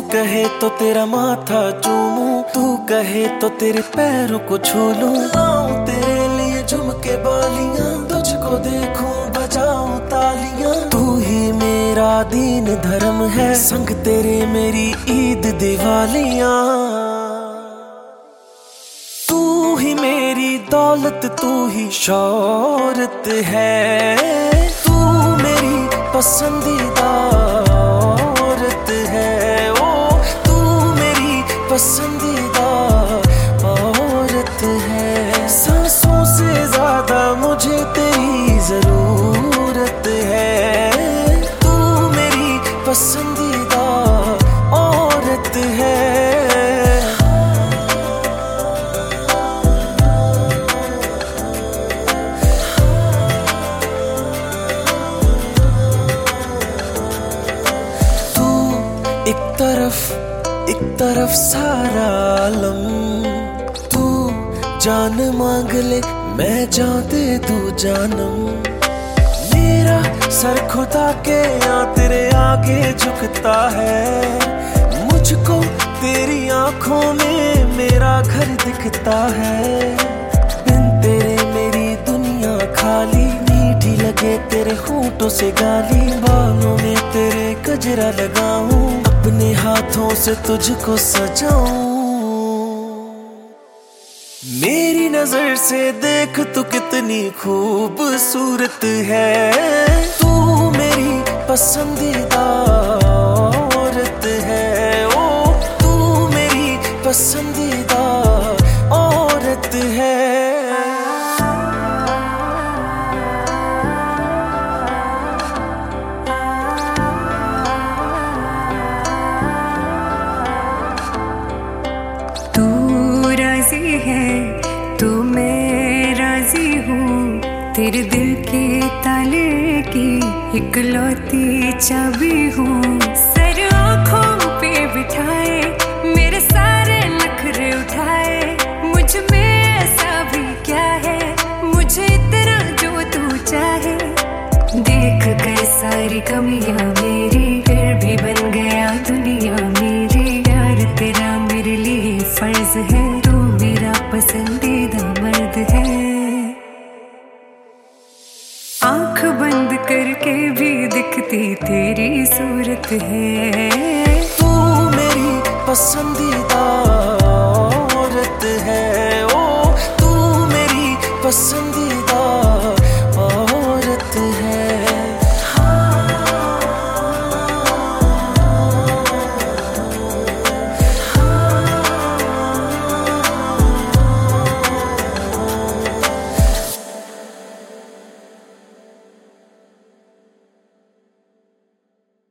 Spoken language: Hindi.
कहे तो तेरा माथा चूमूं, तू कहे तो तेरे पैरों को छू लूं। लाऊं तेरे लिए झुमके बालियां, तुझको देखूं बजाऊं तालियां। तू ही मेरा दीन धर्म है, संग तेरे मेरी ईद दिवालियां। तू ही मेरी दौलत, तू ही शौहरत है। तू मेरी पसंदीदा औरत है। ओ तू मेरी पसंदीदा औरत है। सांसों से ज्यादा मुझे तेरी जरूरत है। तू मेरी पसंदीदा औरत है। एक तरफ सारा आलम, तू जान मांग ले मैं जान दे दूं जानम। मेरा सर खुदा के यहाँ तेरे आगे झुकता है। मुझको तेरी आंखों में मेरा घर दिखता है। बिन तेरे मेरी दुनिया खाली, मीठी लगे तेरे होठों से गाली। बालों में तेरे गजरा लगाऊं, अपने हाथों से तुझको सजाऊं। मेरी नजर से देख तू कितनी खूबसूरत है। तू मेरी पसंदीदा औरत है। ओ तू मेरी पसंदीदा औरत है। है तो मैं राजी हूँ, तेरे दिल के ताले की इकलौती चाबी हूँ। सर आँखों पे बिठाए मेरे सारे नखरे उठाए। मुझ में ऐसा भी क्या है, मुझे इतना जो तू चाहे। देख कर सारी कमियां मेरी, फिर भी बन गया दुनिया मेरी। प्यार तेरा मेरे लिए फर्ज है, मेरा पसंदीदा मर्द है। आंख बंद करके भी दिखती तेरी सूरत है। तू मेरी पसंदीदा औरत है। ओ तू मेरी पसंदीदा